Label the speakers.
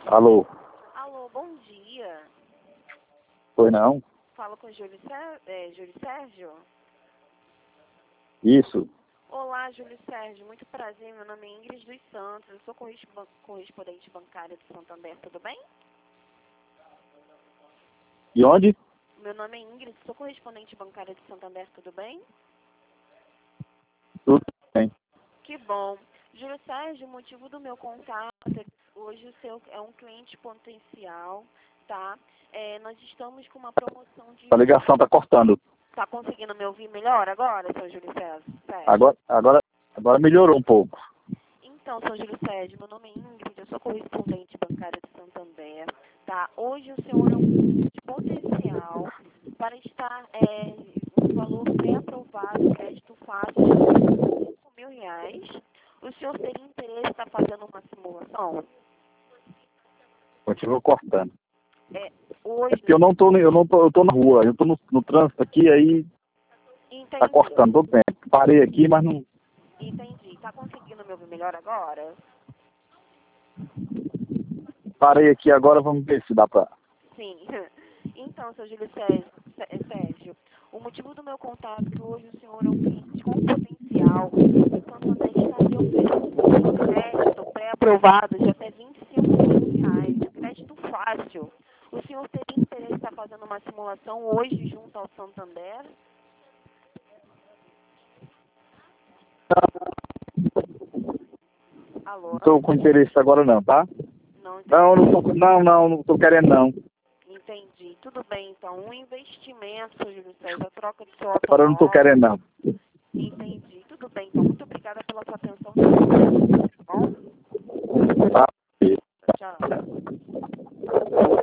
Speaker 1: Alô?
Speaker 2: Alô, bom dia.
Speaker 1: Foi não?
Speaker 2: Falo com Júlio Sérgio?
Speaker 1: Isso.
Speaker 2: Olá, Júlio Sérgio. Muito prazer. Meu nome é Ingrid dos Santos. Eu sou correspondente bancária do Santander. Tudo bem?
Speaker 1: De onde?
Speaker 2: Meu nome é Ingrid. Sou correspondente bancária do Santander. Tudo bem?
Speaker 1: Tudo bem.
Speaker 2: Que bom. Júlio Sérgio, o motivo do meu contato é que hoje o seu é um cliente potencial, tá? Nós estamos com uma promoção de...
Speaker 1: A ligação tá cortando.
Speaker 2: Tá conseguindo me ouvir melhor agora, seu Júlio Sérgio?
Speaker 1: Agora melhorou um pouco.
Speaker 2: Então, seu Júlio Sérgio, meu nome é Ingrid, eu sou correspondente bancária de Santander, tá? Hoje o senhor é um cliente potencial para estar um valor pré-aprovado, crédito fácil de R$ 5.000. O senhor teria interesse em estar fazendo uma simulação?
Speaker 1: Continua cortando. É
Speaker 2: Hoje...
Speaker 1: porque eu tô na rua, eu tô no trânsito aqui, aí
Speaker 2: Entendi.
Speaker 1: tá cortando todo tempo. Parei aqui, mas não.
Speaker 2: Entendi. Tá conseguindo me ouvir melhor agora?
Speaker 1: Parei aqui agora, vamos ver se dá pra.
Speaker 2: Sim. Então, seu Júlio Sérgio, o motivo do meu contato é que hoje o senhor é um cliente com potencial. O Santander estaria oferecendo um crédito pré-aprovado de até R$ 25.000, crédito fácil. O senhor teria interesse em estar fazendo uma simulação hoje junto ao Santander? Alô?
Speaker 1: Não tô com interesse agora não, tá?
Speaker 2: Não entendi.
Speaker 1: Não tô querendo não.
Speaker 2: Entendi. Tudo bem, então. Um investimento, seu Júlio Sérgio, a troca do seu
Speaker 1: Agora eu não tô
Speaker 2: automóvel.
Speaker 1: querendo não.
Speaker 2: Entendi. Tudo bem, então. Muito obrigada pela sua atenção. Tá bom?
Speaker 1: Tá?